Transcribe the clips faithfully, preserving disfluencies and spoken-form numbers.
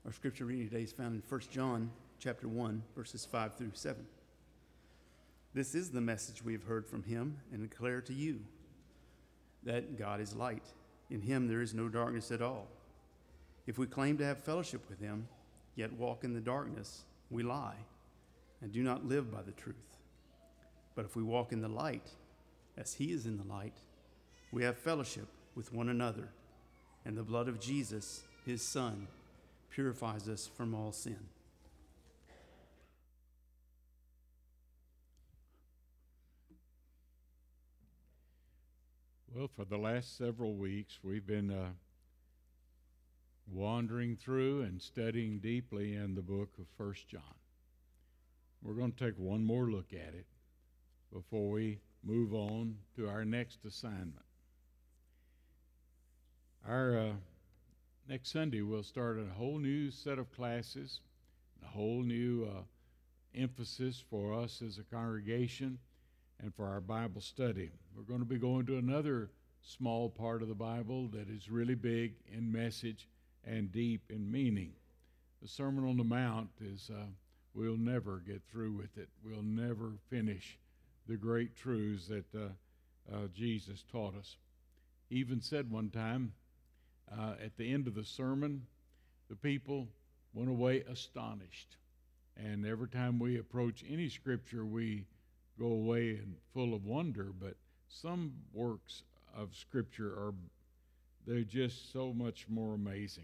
Our scripture reading today is found in First John chapter one, verses five through seven. This is the message we have heard from him and declare to you, that God is light. In him there is no darkness at all. If we claim to have fellowship with him, yet walk in the darkness, we lie and do not live by the truth. But if we walk in the light, as he is in the light, we have fellowship with one another, and the blood of Jesus, his Son, purifies us from all sin. Well, for the last several weeks, we've been uh, wandering through and studying deeply in the book of First John. We're going to take one more look at it before we move on to our next assignment. Our uh, next Sunday, we'll start a whole new set of classes, a whole new uh, emphasis for us as a congregation and for our Bible study. We're going to be going to another small part of the Bible that is really big in message and deep in meaning. The Sermon on the Mount is, uh, we'll never get through with it. We'll never finish the great truths that uh, uh, Jesus taught us. He even said one time, uh, at the end of the sermon, the people went away astonished. And every time we approach any scripture, we go away and full of wonder, but some works of Scripture are, they're just so much more amazing.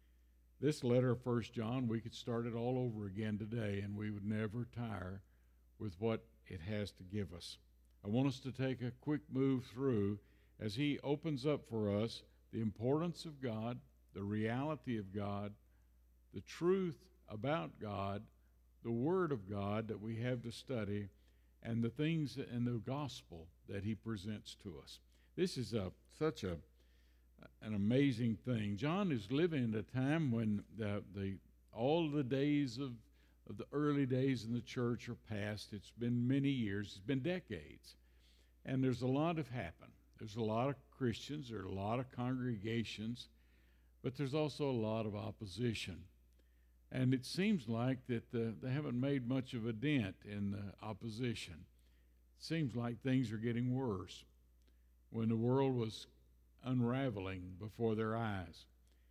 This letter of First John, we could start it all over again today, and we would never tire with what it has to give us. I want us to take a quick move through as he opens up for us the importance of God, the reality of God, the truth about God, the Word of God that we have to study, and the things in the gospel that he presents to us. This is a, such a an amazing thing. John is living at a time when the, the all the days of, of the early days in the church are past. It's been many years. It's been decades. And there's a lot have happened. There's a lot of Christians. There are a lot of congregations. But there's also a lot of opposition. And it seems like that uh, they haven't made much of a dent in the opposition. It seems like things are getting worse when the world was unraveling before their eyes.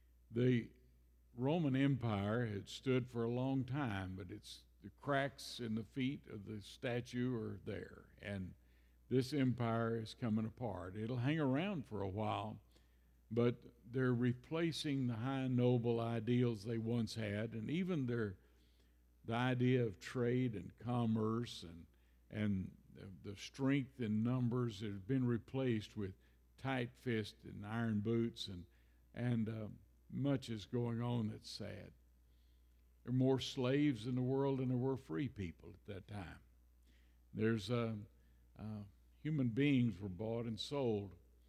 The Roman Empire had stood for a long time, but it's the cracks in the feet of the statue are there, and this empire is coming apart. It'll hang around for a while, but they're replacing the high noble ideals they once had, and even their the idea of trade and commerce and and the strength in numbers has been replaced with tight fist and iron boots, and and uh, much is going on that's sad. There are more slaves in the world than there were free people at that time. There's uh, uh, human beings were bought and sold,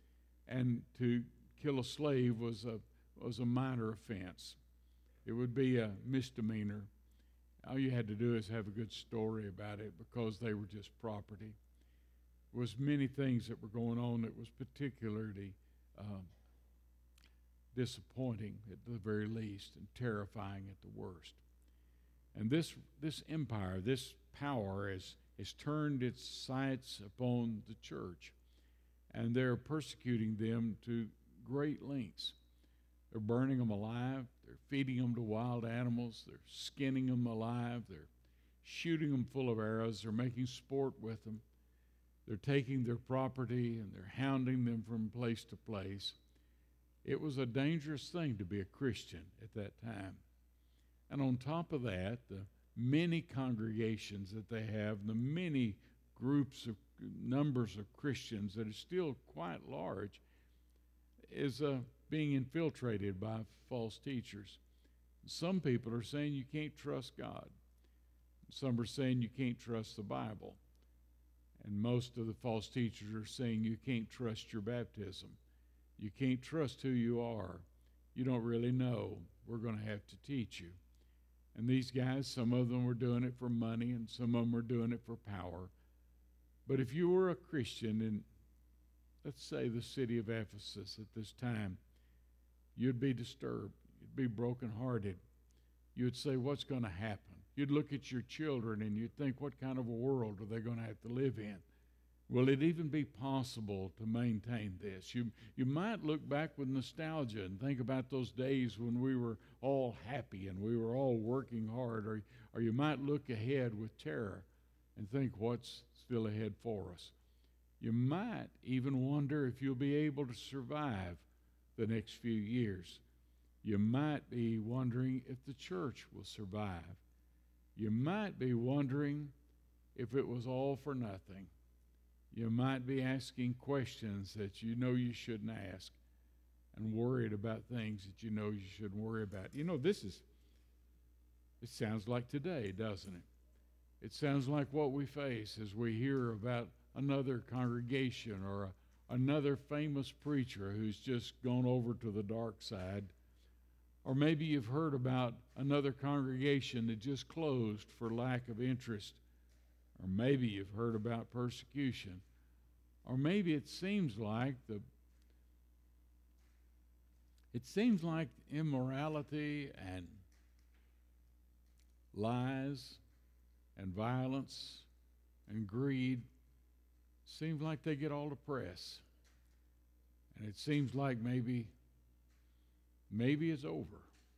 and to kill a slave was a was a minor offense. It would be a misdemeanor. All you had to do is have a good story about it because they were just property. There was many things that were going on that was particularly um, disappointing at the very least and terrifying at the worst. And this this empire, this power has, has turned its sights upon the church, and they're persecuting them to great lengths. They're burning them alive. They're feeding them to wild animals. They're skinning them alive. They're shooting them full of arrows. They're making sport with them. They're taking their property and they're hounding them from place to place. It was a dangerous thing to be a Christian at that time. And on top of that, the many congregations that they have, the many groups of numbers of Christians that are still quite large, is uh, being infiltrated by false teachers. Some people are saying you can't trust God. Some are saying you can't trust the Bible. And most of the false teachers are saying you can't trust your baptism. You can't trust who you are. You don't really know. We're going to have to teach you. And these guys, some of them were doing it for money and some of them were doing it for power. But if you were a Christian in, let's say, the city of Ephesus at this time, you'd be disturbed. You'd be brokenhearted you would say, what's going to happen? You'd look at your children and you'd think, what kind of a world are they going to have to live in? Will it even be possible to maintain this? You, you might look back with nostalgia and think about those days when we were all happy and we were all working hard, or, or you might look ahead with terror and think what's still ahead for us. You might even wonder if you'll be able to survive the next few years. You might be wondering if the church will survive. You might be wondering if it was all for nothing. You might be asking questions that you know you shouldn't ask and worried about things that you know you shouldn't worry about. You know, this is, it sounds like today, doesn't it? It sounds like what we face as we hear about another congregation or a, another famous preacher who's just gone over to the dark side. Or maybe you've heard about another congregation that just closed for lack of interest. Or maybe you've heard about persecution. Or maybe it seems like the it seems like immorality and lies and violence and greed seems like they get all the press. And it seems like maybe maybe it's over.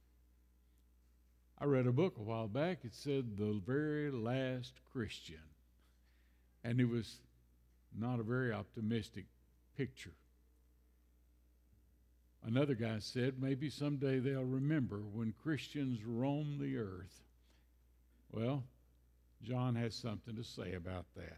I read a book a while back. It said The Very Last Christian. And it was not a very optimistic picture. Another guy said maybe someday they'll remember when Christians roamed the earth. Well, John has something to say about that.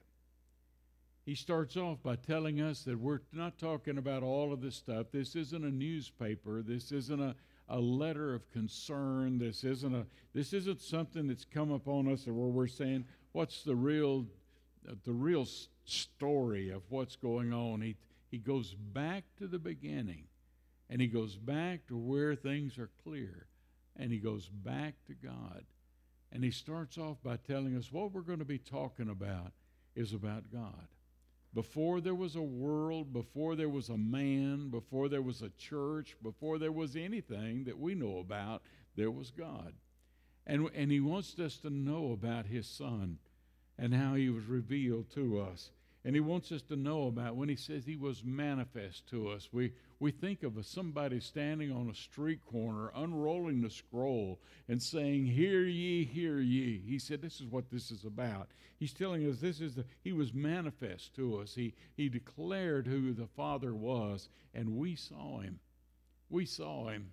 He starts off by telling us that we're not talking about all of this stuff. This isn't a newspaper. This isn't a, a letter of concern. This isn't a this isn't something that's come upon us where we're saying, what's the real the real story of what's going on? He he goes back to the beginning, and he goes back to where things are clear, and he goes back to God. And he starts off by telling us what we're going to be talking about is about God. Before there was a world, before there was a man, before there was a church, before there was anything that we know about, there was God. And, and he wants us to know about his Son and how he was revealed to us. And he wants us to know about when he says he was manifest to us. We, we think of a, somebody standing on a street corner, unrolling the scroll and saying, "Hear ye, hear ye." He said this is what this is about. He's telling us this is the, he was manifest to us. He, he declared who the Father was, and we saw him. We saw him.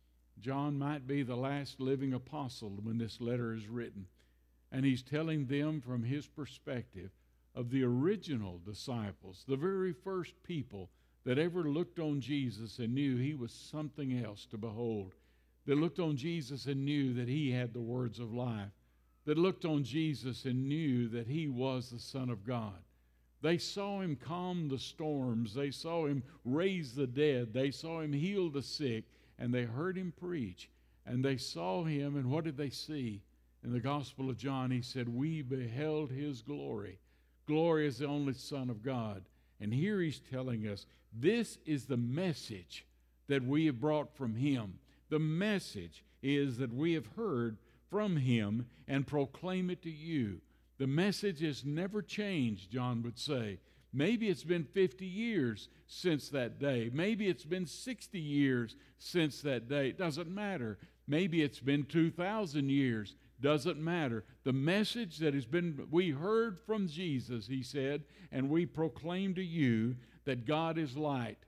John might be the last living apostle when this letter is written. And he's telling them from his perspective of the original disciples, the very first people that ever looked on Jesus and knew he was something else to behold. That looked on Jesus and knew that he had the words of life. That looked on Jesus and knew that he was the Son of God. They saw him calm the storms. They saw him raise the dead. They saw him heal the sick. And they heard him preach. And they saw him, and what did they see? In the Gospel of John, he said, "We beheld his glory." Glory is the only Son of God. And here he's telling us, this is the message that we have brought from him. The message is that we have heard from him and proclaim it to you. The message has never changed, John would say. Maybe it's been fifty years since that day. Maybe it's been sixty years since that day. It doesn't matter. Maybe it's been two thousand years. Doesn't matter. The message that has been, we heard from Jesus, he said, and we proclaim to you that God is light.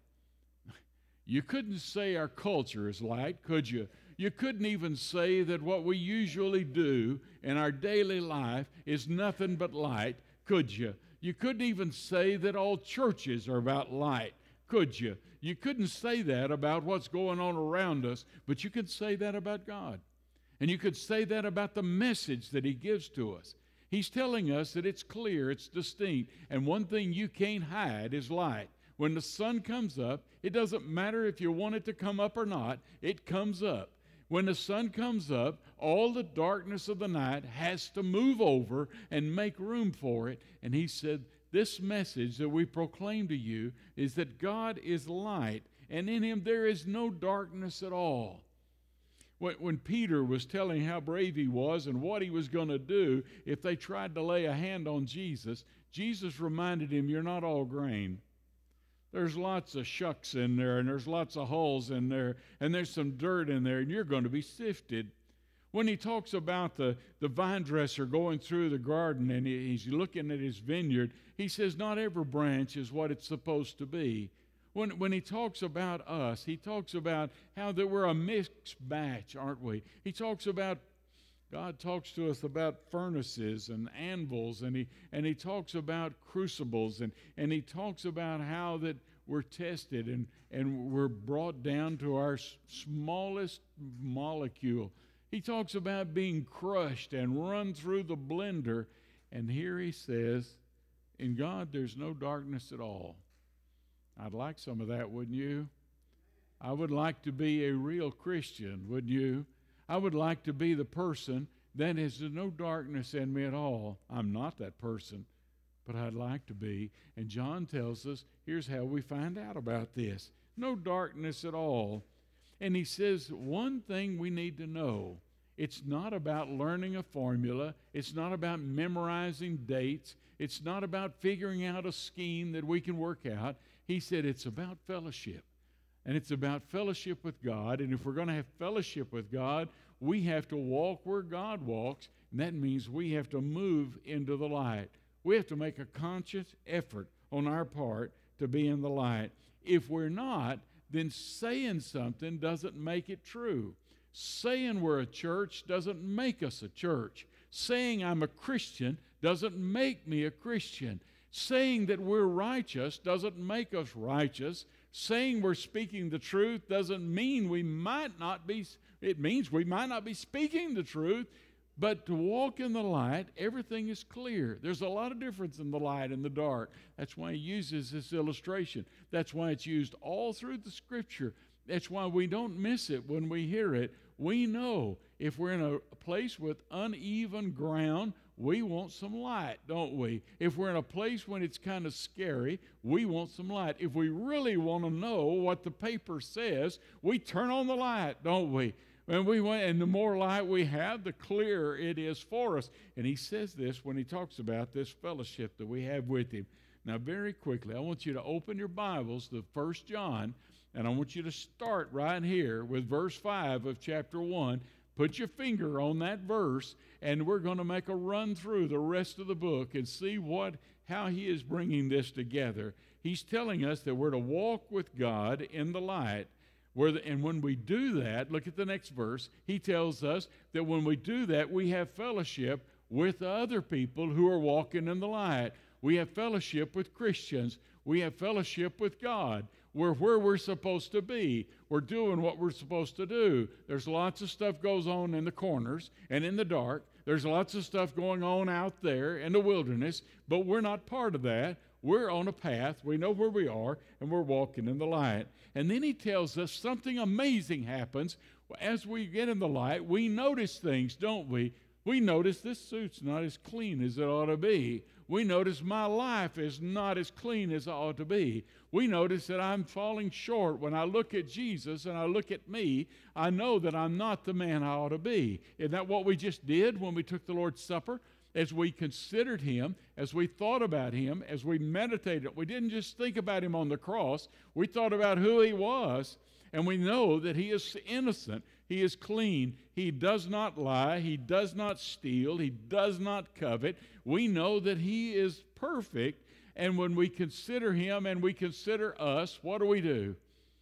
You couldn't say our culture is light, could you? You couldn't even say that what we usually do in our daily life is nothing but light, could you? You couldn't even say that all churches are about light, could you? You couldn't say that about what's going on around us, but you could say that about God. And you could say that about the message that he gives to us. He's telling us that it's clear, it's distinct, and one thing you can't hide is light. When the sun comes up, it doesn't matter if you want it to come up or not, it comes up. When the sun comes up, all the darkness of the night has to move over and make room for it. And he said, this message that we proclaim to you is that God is light, and in him there is no darkness at all. When, when Peter was telling how brave he was and what he was going to do if they tried to lay a hand on Jesus, Jesus reminded him, you're not all grain. There's lots of shucks in there, and there's lots of hulls in there, and there's some dirt in there, and you're going to be sifted. When he talks about the, the vine dresser going through the garden and he, he's looking at his vineyard, he says not every branch is what it's supposed to be. When, when he talks about us, he talks about how that we're a mixed batch, aren't we? He talks about, God talks to us about furnaces and anvils, and he, and he talks about crucibles, and, and he talks about how that we're tested and, and we're brought down to our s- smallest molecule. He talks about being crushed and run through the blender, and here he says, in God there's no darkness at all. I'd like some of that, wouldn't you? I would like to be a real Christian, wouldn't you? I would like to be the person that has no darkness in me at all. I'm not that person, but I'd like to be. And John tells us, here's how we find out about this. No darkness at all. And he says, one thing we need to know, it's not about learning a formula. It's not about memorizing dates. It's not about figuring out a scheme that we can work out. He said it's about fellowship. And it's about fellowship with God. And if we're going to have fellowship with God, we have to walk where God walks. And that means we have to move into the light. We have to make a conscious effort on our part to be in the light. If we're not, then saying something doesn't make it true. Saying we're a church doesn't make us a church. Saying I'm a Christian doesn't make me a Christian. Saying that we're righteous doesn't make us righteous. Saying we're speaking the truth doesn't mean we might not be, it means we might not be speaking the truth, but to walk in the light, everything is clear. There's a lot of difference in the light and the dark. That's why he uses this illustration. That's why it's used all through the Scripture. That's why we don't miss it when we hear it. We know if we're in a place with uneven ground, we want some light, don't we? If we're in a place when it's kind of scary, we want some light. If we really want to know what the paper says, we turn on the light, don't we? And we want, and the more light we have, the clearer it is for us. And he says this when he talks about this fellowship that we have with him. Now, very quickly, I want you to open your Bibles to First John, and I want you to start right here with verse five of chapter one. Put your finger on that verse, and we're going to make a run through the rest of the book and see what how he is bringing this together. He's telling us that we're to walk with God in the light. Where the, and when we do that, look at the next verse. He tells us that when we do that, we have fellowship with other people who are walking in the light. We have fellowship with Christians. We have fellowship with God. We're where we're supposed to be. We're doing what we're supposed to do. There's lots of stuff goes on in the corners and in the dark. There's lots of stuff going on out there in the wilderness, but we're not part of that. We're on a path. We know where we are, and we're walking in the light. And then he tells us something amazing happens. As we get in the light, we notice things, don't we? We notice this suit's not as clean as it ought to be. We notice my life is not as clean as it ought to be. We notice that I'm falling short. When I look at Jesus and I look at me, I know that I'm not the man I ought to be. Isn't that what we just did when we took the Lord's Supper? As we considered him, as we thought about him, as we meditated, we didn't just think about him on the cross. We thought about who he was, and we know that he is innocent. He is clean. He does not lie. He does not steal. He does not covet. We know that he is perfect. And when we consider him and we consider us, what do we do?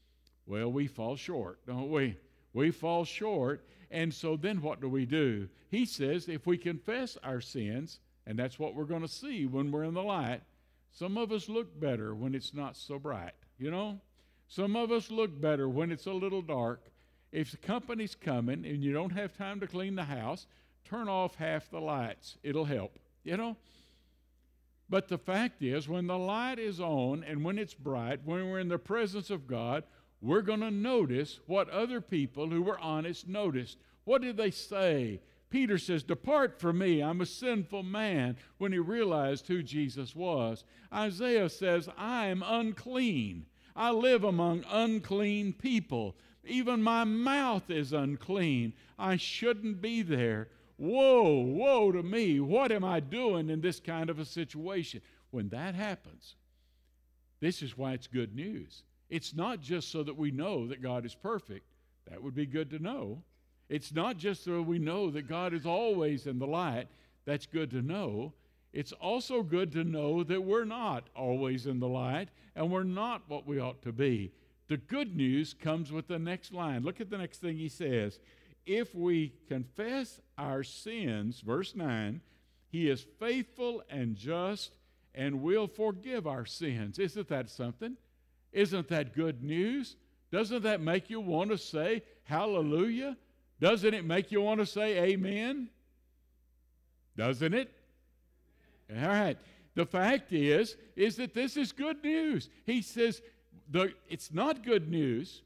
Well, we fall short, don't we? We fall short. And so then what do we do? He says if we confess our sins, and that's what we're going to see when we're in the light, some of us look better when it's not so bright, you know? Some of us look better when it's a little dark. If the company's coming and you don't have time to clean the house, turn off half the lights. It'll help, you know? But the fact is, when the light is on and when it's bright, when we're in the presence of God, we're going to notice what other people who were honest noticed. What did they say? Peter says, "Depart from me, I'm a sinful man," when he realized who Jesus was. Isaiah says, "I'm unclean. I live among unclean people." Even my mouth is unclean. I shouldn't be there. Woe, woe to me. What am I doing in this kind of a situation? When that happens, this is why it's good news. It's not just so that we know that God is perfect. That would be good to know. It's not just so we know that God is always in the light. That's good to know. It's also good to know that we're not always in the light and we're not what we ought to be. The good news comes with the next line. Look at the next thing he says. If we confess our sins, verse nine, he is faithful and just and will forgive our sins. Isn't that something? Isn't that good news? Doesn't that make you want to say hallelujah? Doesn't it make you want to say amen? Doesn't it? All right. The fact is, is that this is good news. He says, the, it's not good news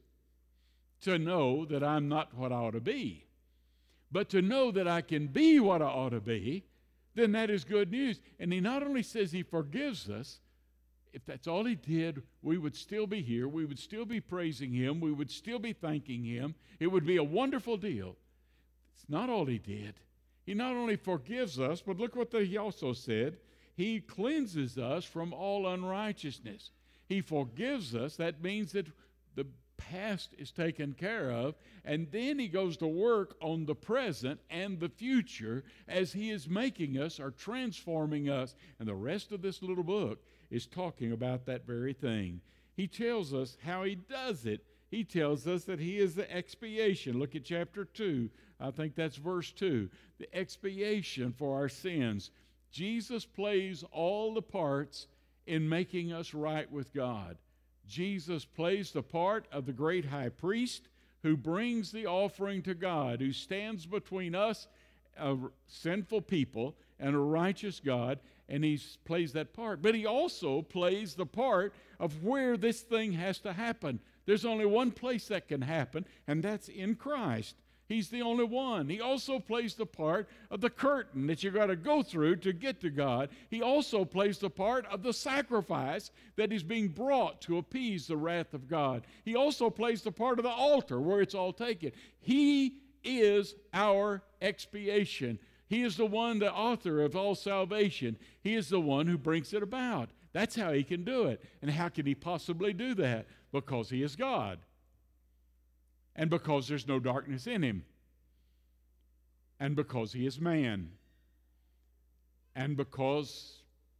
to know that I'm not what I ought to be. But to know that I can be what I ought to be, then that is good news. And he not only says he forgives us, if that's all he did, we would still be here. We would still be praising him. We would still be thanking him. It would be a wonderful deal. It's not all he did. He not only forgives us, but look what the, he also said. He cleanses us from all unrighteousness. He forgives us. That means that the past is taken care of. And then he goes to work on the present and the future as he is making us or transforming us. And the rest of this little book is talking about that very thing. He tells us how he does it. He tells us that he is the expiation. Look at chapter two. I think that's verse two. The expiation for our sins. Jesus plays all the parts in making us right with God. Jesus plays the part of the great high priest who brings the offering to God, who stands between us, a sinful people, and a righteous God, and he plays that part. But he also plays the part of where this thing has to happen. There's only one place that can happen, and that's in Christ. He's the only one. He also plays the part of the curtain that you've got to go through to get to God. He also plays the part of the sacrifice that is being brought to appease the wrath of God. He also plays the part of the altar where it's all taken. He is our expiation. He is the one, the author of all salvation. He is the one who brings it about. That's how he can do it. And how can he possibly do that? Because he is God. And because there's no darkness in him. And because he is man. And because,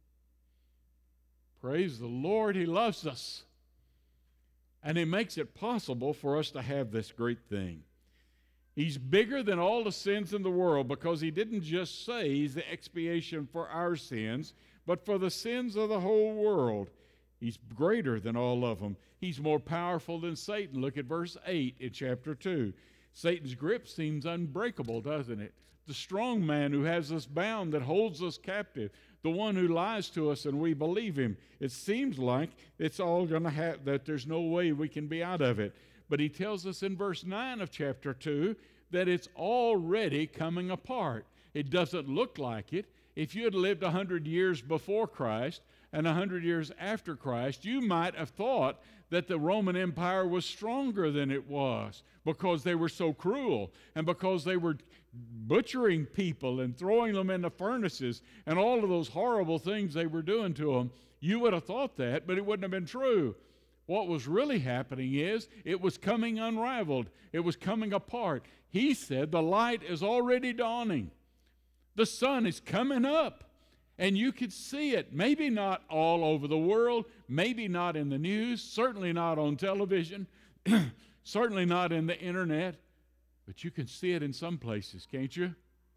praise the Lord, he loves us. And he makes it possible for us to have this great thing. He's bigger than all the sins in the world because he didn't just say he's the expiation for our sins, but for the sins of the whole world. He's greater than all of them. He's more powerful than Satan. Look at verse eight in chapter two. Satan's grip seems unbreakable, doesn't it? The strong man who has us bound, that holds us captive, the one who lies to us and we believe him. It seems like it's all going to have, that there's no way we can be out of it. But he tells us in verse nine of chapter two that it's already coming apart. It doesn't look like it. If you had lived a hundred years before Christ and a hundred years after Christ, you might have thought that the Roman Empire was stronger than it was because they were so cruel and because they were butchering people and throwing them into furnaces and all of those horrible things they were doing to them. You would have thought that, but it wouldn't have been true. What was really happening is it was coming unraveled. It was coming apart. He said the light is already dawning. The sun is coming up. And you could see it, maybe not all over the world, maybe not in the news, certainly not on television, certainly not in the internet, but you can see it in some places, can't you?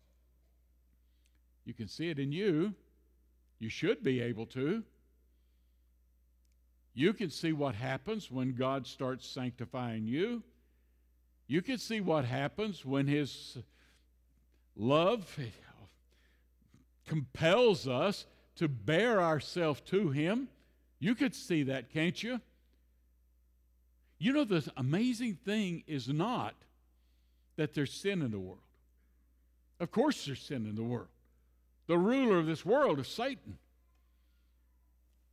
You can see it in you. You should be able to. You can see what happens when God starts sanctifying you. You can see what happens when his love compels us to bear ourselves to him. You could see that, can't you? You know, the amazing thing is not that there's sin in the world. Of course there's sin in the world. The ruler of this world is Satan.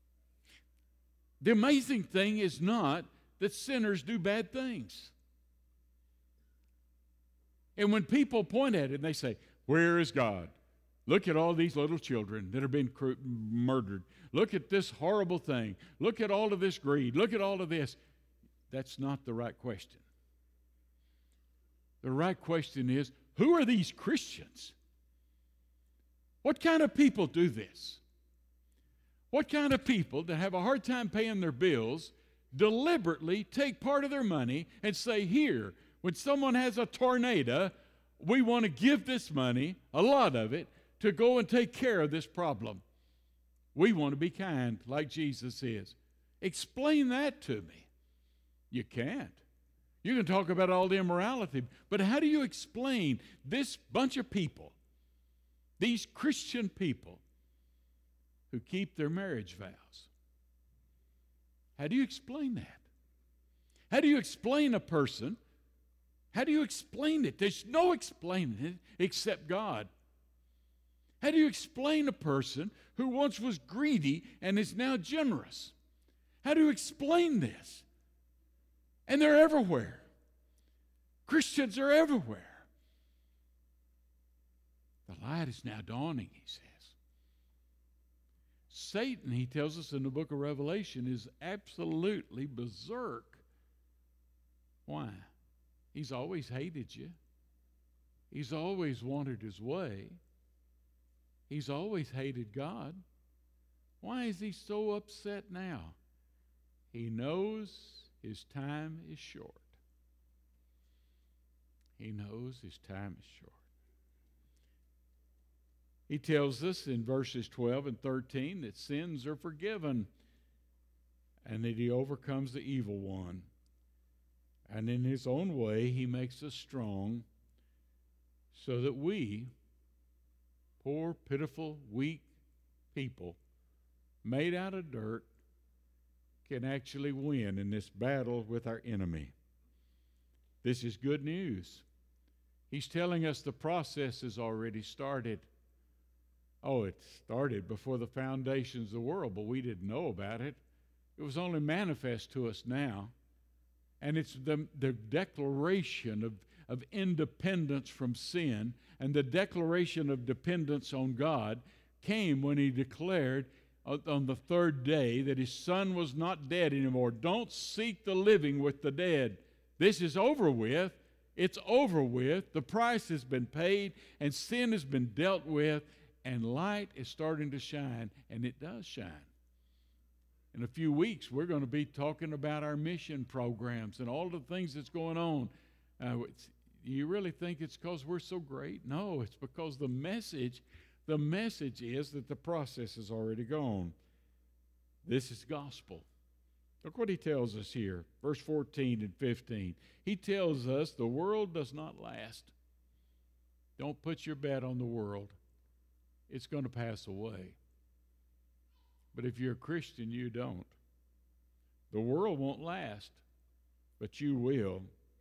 The amazing thing is not that sinners do bad things. And when people point at it and they say, where is God? Look at all these little children that have been cr- murdered. Look at this horrible thing. Look at all of this greed. Look at all of this. That's not the right question. The right question is, who are these Christians? What kind of people do this? What kind of people that have a hard time paying their bills deliberately take part of their money and say, here, when someone has a tornado, we want to give this money, a lot of it, to go and take care of this problem. We want to be kind like Jesus is. Explain that to me. You can't. You can talk about all the immorality, but how do you explain this bunch of people, these Christian people who keep their marriage vows? How do you explain that? How do you explain a person? How do you explain it? There's no explaining it except God. How do you explain a person who once was greedy and is now generous? How do you explain this? And they're everywhere. Christians are everywhere. The light is now dawning, he says. Satan, he tells us in the book of Revelation, is absolutely berserk. Why? He's always hated you. He's always wanted his way. He's always hated God. Why is he so upset now? He knows his time is short. He knows his time is short. He tells us in verses twelve and thirteen that sins are forgiven and that he overcomes the evil one. And in his own way, he makes us strong so that we, poor, pitiful, weak people, made out of dirt, can actually win in this battle with our enemy. This is good news. He's telling us the process has already started. Oh, it started before the foundations of the world, but we didn't know about it. It was only manifest to us now. And it's the, the declaration of, of independence from sin and the declaration of dependence on God came when he declared on the third day that his son was not dead anymore. Don't seek the living with the dead. This is over with. It's over with. The price has been paid and sin has been dealt with and light is starting to shine, and it does shine. In a few weeks, we're going to be talking about our mission programs and all the things that's going on. Uh, you really think it's because we're so great? No, it's because the message, the message is that the process has already gone. This is gospel. Look what he tells us here, verse fourteen and fifteen. He tells us the world does not last. Don't put your bet on the world. It's going to pass away. But if you're a Christian, you don't. The world won't last, but you will.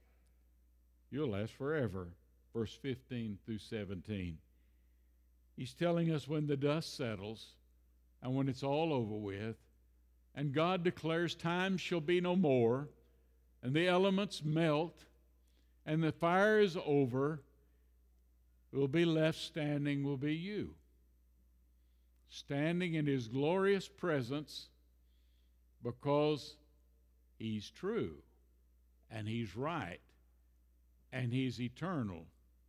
You'll last forever. Verse fifteen through seventeen. He's telling us when the dust settles and when it's all over with, and God declares time shall be no more, and the elements melt, and the fire is over, will be left standing will be you. Standing in his glorious presence because he's true and he's right and he's eternal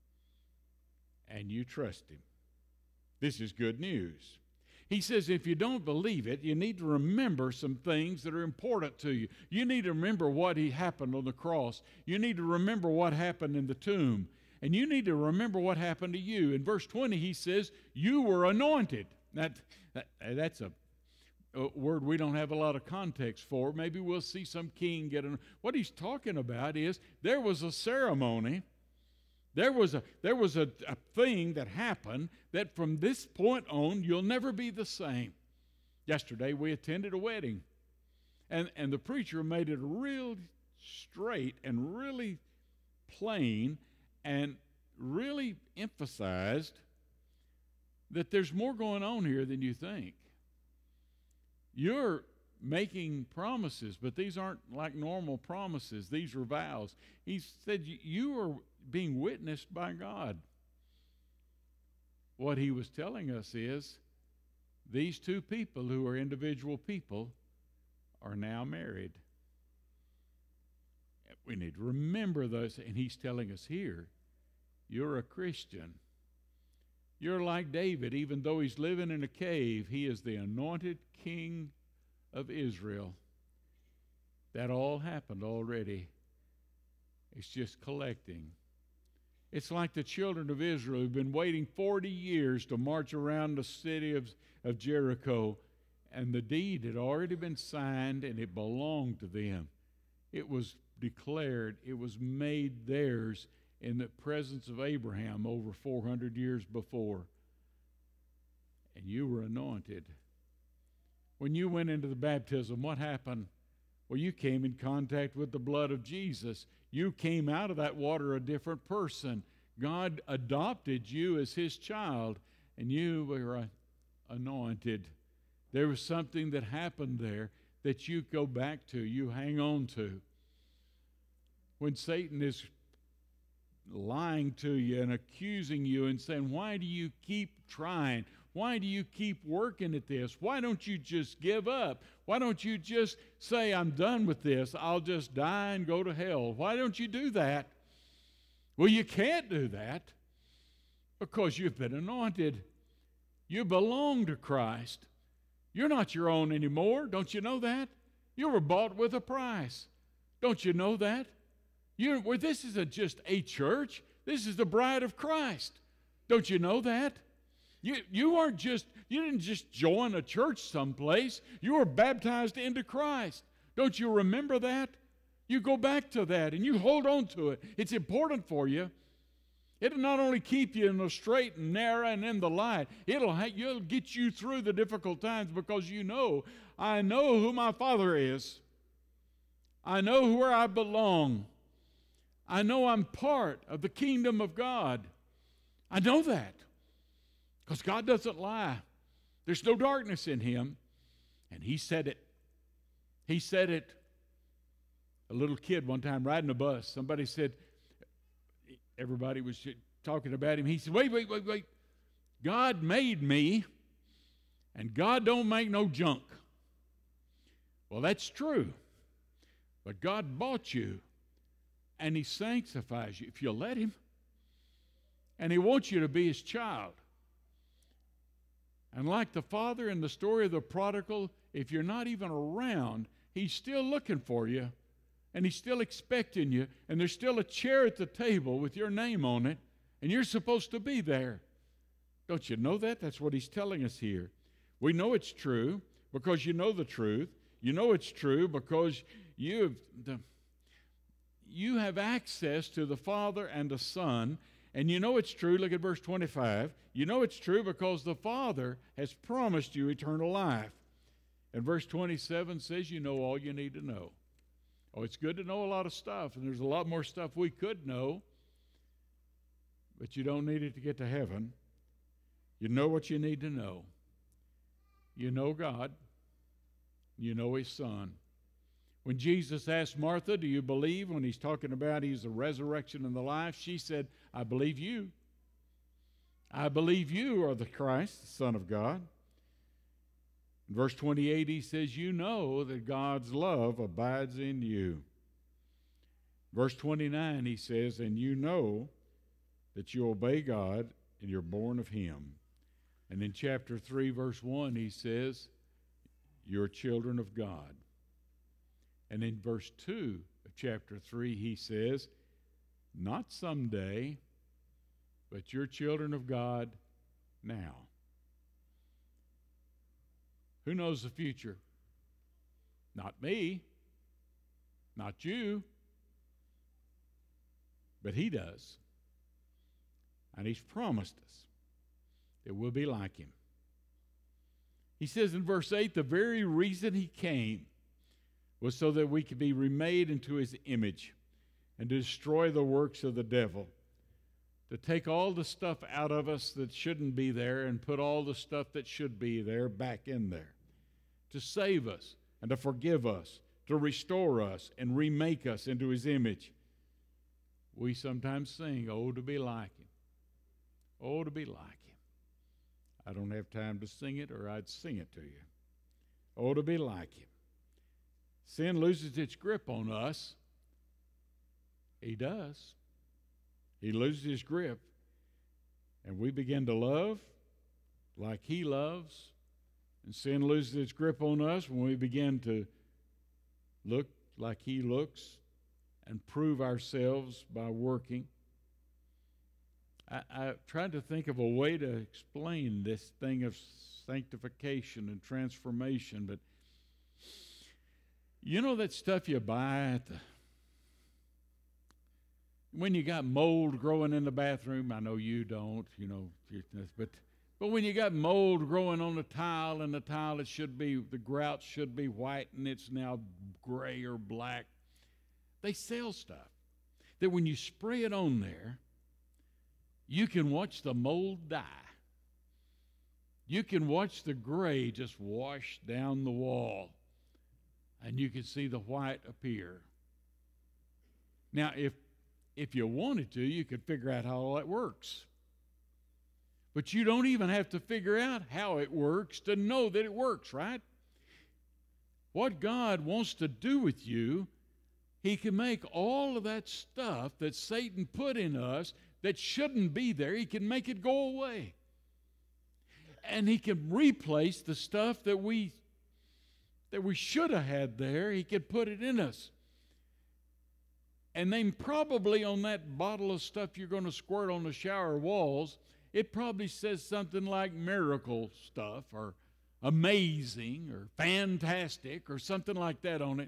and you trust him. This is good news. He says if you don't believe it, you need to remember some things that are important to you. You need to remember what he happened on the cross. You need to remember what happened in the tomb. And you need to remember what happened to you. In verse twenty, he says, you were anointed. That, that That's a, a word we don't have a lot of context for. Maybe we'll see some king get an... What he's talking about is there was a ceremony. There was a there was a, a thing that happened that from this point on, you'll never be the same. Yesterday, we attended a wedding. And, and the preacher made it real straight and really plain and really emphasized that there's more going on here than you think. You're making promises, but these aren't like normal promises. These are vows. He said, you are, being witnessed by God. What he was telling us is these two people who are individual people are now married. We need to remember those, and he's telling us here, you're a Christian. You're like David. Even though he's living in a cave, he is the anointed king of Israel. That all happened already. It's just collecting. It's like the children of Israel who've been waiting forty years to march around the city of, of Jericho, and the deed had already been signed and it belonged to them. It was declared, it was made theirs in the presence of Abraham over four hundred years before. And you were anointed. When you went into the baptism, what happened? Well, you came in contact with the blood of Jesus. You came out of that water a different person. God adopted you as his child, and you were anointed. There was something that happened there that you go back to, you hang on to. When Satan is lying to you and accusing you and saying, why do you keep trying? Why do you keep working at this? Why don't you just give up? Why don't you just say, I'm done with this. I'll just die and go to hell. Why don't you do that? Well, you can't do that because you've been anointed. You belong to Christ. You're not your own anymore. Don't you know that? You were bought with a price. Don't you know that? You, well, this isn't just a church. This is the bride of Christ. Don't you know that? You, you aren't just, you didn't just join a church someplace. You were baptized into Christ. Don't you remember that? You go back to that and you hold on to it. It's important for you. It'll not only keep you in the straight and narrow and in the light, it'll, ha- it'll get you through the difficult times because you know, I know who my Father is. I know where I belong. I know I'm part of the kingdom of God. I know that because God doesn't lie. There's no darkness in him. And he said it. He said it. A little kid one time riding a bus, somebody said, everybody was talking about him. He said, wait, wait, wait, wait. God made me, and God don't make no junk. Well, that's true. But God bought you, and he sanctifies you if you'll let him. And he wants you to be his child. And like the father in the story of the prodigal, if you're not even around, he's still looking for you. And he's still expecting you, and there's still a chair at the table with your name on it, and you're supposed to be there. Don't you know that? That's what he's telling us here. We know it's true because you know the truth. You know it's true because you've the, you have access to the Father and the Son, and you know it's true. Look at verse twenty-five. You know it's true because the Father has promised you eternal life. And verse twenty-seven says you know all you need to know. Oh, it's good to know a lot of stuff, and there's a lot more stuff we could know, but you don't need it to get to heaven. You know what you need to know. You know God. You know his Son. When Jesus asked Martha, do you believe, when he's talking about he's the resurrection and the life, she said, I believe you. I believe you are the Christ, the Son of God. In verse twenty-eight, he says, you know that God's love abides in you. Verse twenty-nine, he says, and you know that you obey God and you're born of him. And in chapter three, verse one, he says, you're children of God. And in verse two of chapter three, he says, not someday, but you're children of God now. Who knows the future? Not me, not you, but he does. And he's promised us that we'll be like him. He says in verse eight, the very reason he came was so that we could be remade into his image and to destroy the works of the devil, to take all the stuff out of us that shouldn't be there and put all the stuff that should be there back in there, to save us and to forgive us, to restore us and remake us into his image. we sometimes sing, "Oh, to be like him. Oh, to be like him." I don't have time to sing it, or I'd sing it to you. Oh, to be like him. Sin loses its grip on us. He does. He loses his grip, and we begin to love like he loves, and sin loses its grip on us when we begin to look like he looks and prove ourselves by working. I, I tried to think of a way to explain this thing of sanctification and transformation, but you know that stuff you buy at the, when you got mold growing in the bathroom? I know you don't, you know, but but when you got mold growing on the tile, and the tile, it should be, the grout should be white, and it's now gray or black. They sell stuff that when you spray it on there, you can watch the mold die. You can watch the gray just wash down the wall, and you can see the white appear. Now, if if you wanted to, you could figure out how all that works. But you don't even have to figure out how it works to know that it works, right? What God wants to do with you, he can make all of that stuff that Satan put in us that shouldn't be there, he can make it go away. And he can replace the stuff that we that we should have had there. He can put it in us. And then probably on that bottle of stuff you're going to squirt on the shower walls, it probably says something like miracle stuff or amazing or fantastic or something like that on it.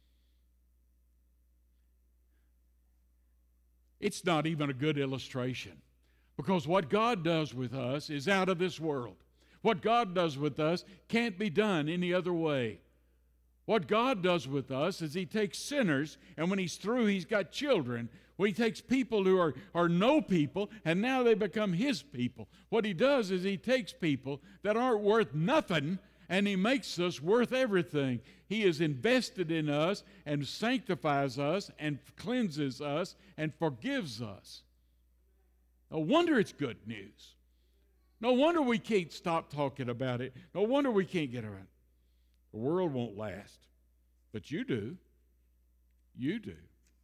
It's not even a good illustration, because what God does with us is out of this world. What God does with us can't be done any other way. What God does with us is he takes sinners, and when he's through, he's got children. Well, he takes people who are, are no people, and now they become his people. What he does is he takes people that aren't worth nothing, and he makes us worth everything. He is invested in us and sanctifies us and cleanses us and forgives us. No wonder it's good news. No wonder we can't stop talking about it. No wonder we can't get around it. The world won't last, but you do. You do.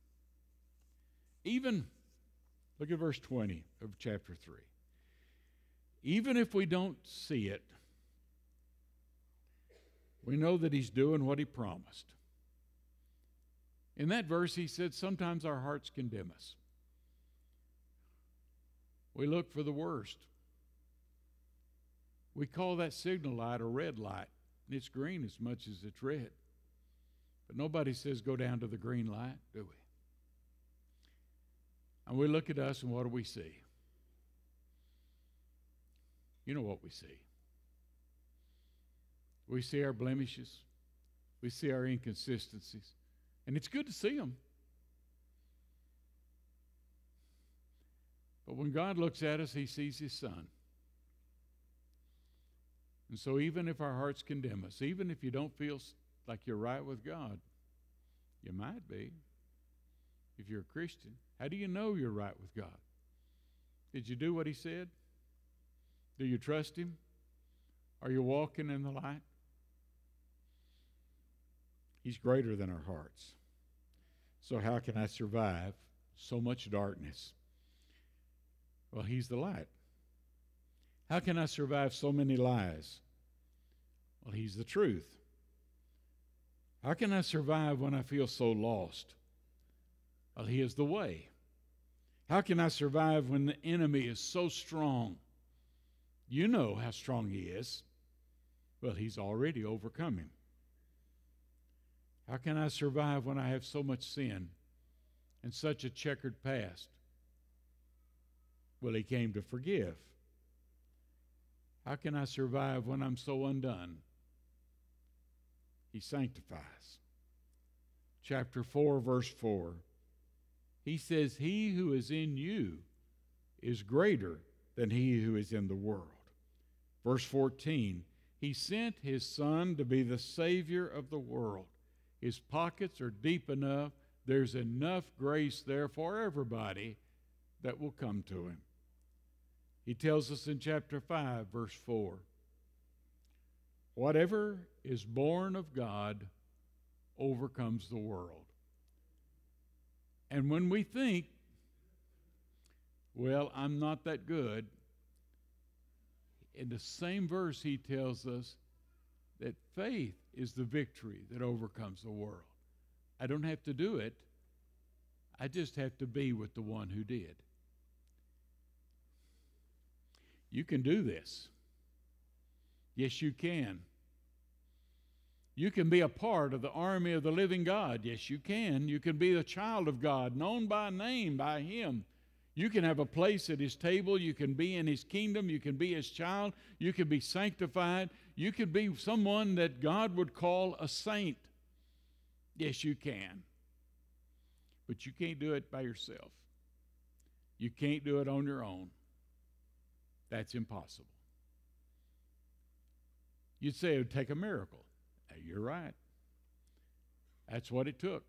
Even, look at verse twenty of chapter three. Even if we don't see it, we know that he's doing what he promised. In that verse, he said sometimes our hearts condemn us. We look for the worst. We call that signal light a red light. It's green as much as it's red. But nobody says go down to the green light, do we? And we look at us, and what do we see? You know what we see. We see our blemishes. We see our inconsistencies. And it's good to see them. But when God looks at us, he sees his Son. And so even if our hearts condemn us, even if you don't feel like you're right with God, you might be if you're a Christian. How do you know you're right with God? Did you do what he said? Do you trust him? Are you walking in the light? He's greater than our hearts. So how can I survive so much darkness? Well, he's the light. How can I survive so many lies? Well, he's the truth. How can I survive when I feel so lost? Well, he is the way. How can I survive when the enemy is so strong? You know how strong he is. Well, he's already overcome him. How can I survive when I have so much sin and such a checkered past? Well, he came to forgive. How can I survive when I'm so undone? He sanctifies. Chapter four, verse four. He says, he who is in you is greater than he who is in the world. Verse fourteen. He sent his Son to be the Savior of the world. His pockets are deep enough There's enough grace there for everybody that will come to him. He tells us in chapter five, verse four, whatever is born of God overcomes the world. And when we think, well, I'm not that good, in the same verse he tells us that faith is the victory that overcomes the world. I don't have to do it. I just have to be with the one who did. You can do this. Yes, you can. You can be a part of the army of the living God. Yes, you can. You can be a child of God, known by name by him. You can have a place at his table. You can be in his kingdom. You can be his child. You can be sanctified. You can be someone that God would call a saint. Yes, you can. But you can't do it by yourself. You can't do it on your own. That's impossible. You'd say it would take a miracle. You're right. That's what it took.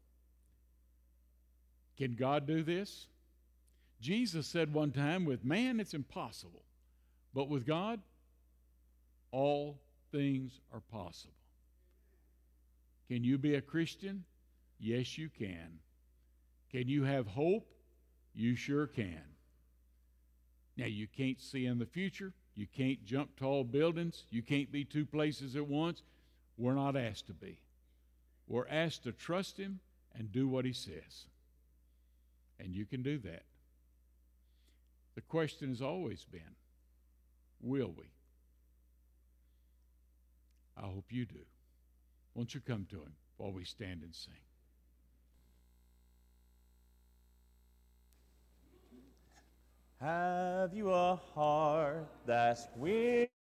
Can God do this? Jesus said one time, with man it's impossible, but with God, all things are possible. Can you be a Christian? Yes, you can. Can you have hope? You sure can. Now, you can't see in the future. You can't jump tall buildings. You can't be two places at once. We're not asked to be. We're asked to trust him and do what he says. And you can do that. The question has always been, will we? I hope you do. Won't you come to him while we stand and sing? Have you a heart that's weary?